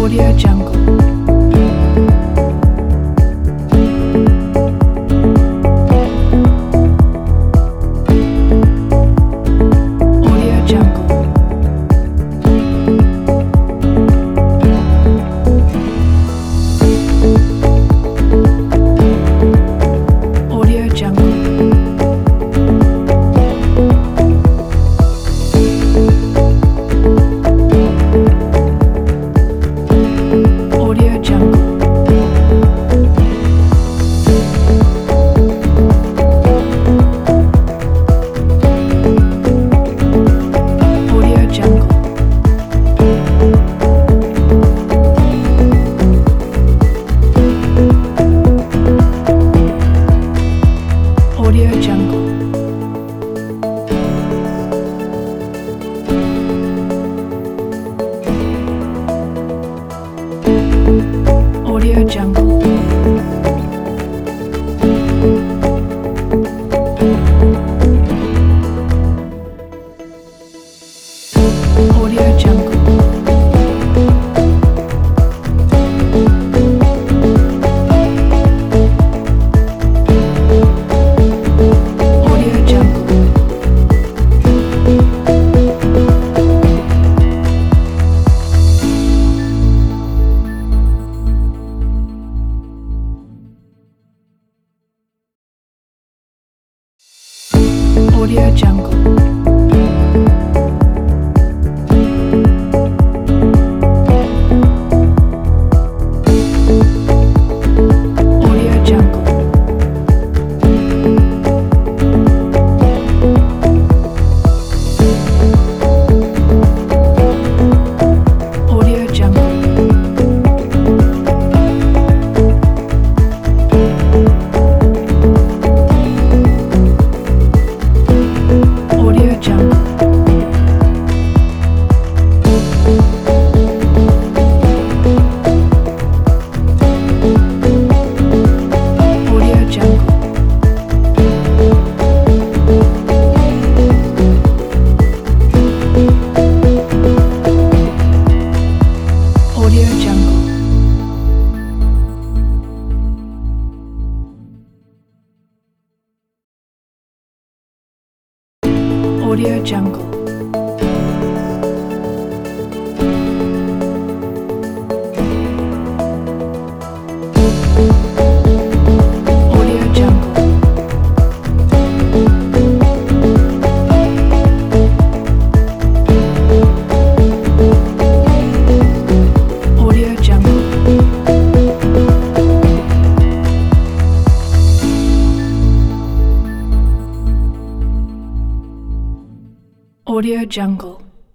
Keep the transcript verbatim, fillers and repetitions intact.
Audio Jungle. Audio Jungle. Audio Jungle. Audio Jungle. Audio Jungle. Audio Jungle. Audio Jungle. Audio Jungle. Audio Jungle. Audio Jungle. Audio Jungle. Audio Jungle. Audio Jungle. Audio Jungle. Audio Jungle. Audio Jungle. Audio Jungle. Audio Jungle. Audio Jungle.